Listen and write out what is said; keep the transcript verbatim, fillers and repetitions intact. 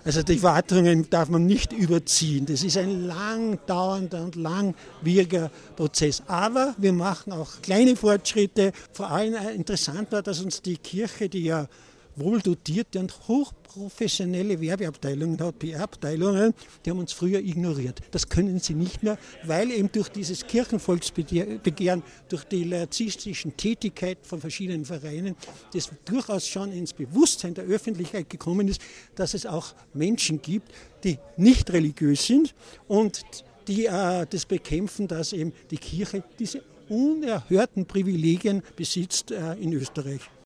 Also die Wartungen darf man nicht überziehen. Das ist ein lang dauernder und langwieriger Prozess. Aber wir machen auch kleine Fortschritte. Vor allem interessant war, dass uns die Kirche, die ja wohl dotierte und hochprofessionelle Werbeabteilungen hat, P R-Abteilungen, die haben uns früher ignoriert. Das können sie nicht mehr, weil eben durch dieses Kirchenvolksbegehren, durch die laizistischen Tätigkeiten von verschiedenen Vereinen, das durchaus schon ins Bewusstsein der Öffentlichkeit gekommen ist, dass es auch Menschen gibt, die nicht religiös sind und die äh, das bekämpfen, dass eben die Kirche diese unerhörten Privilegien besitzt äh, in Österreich.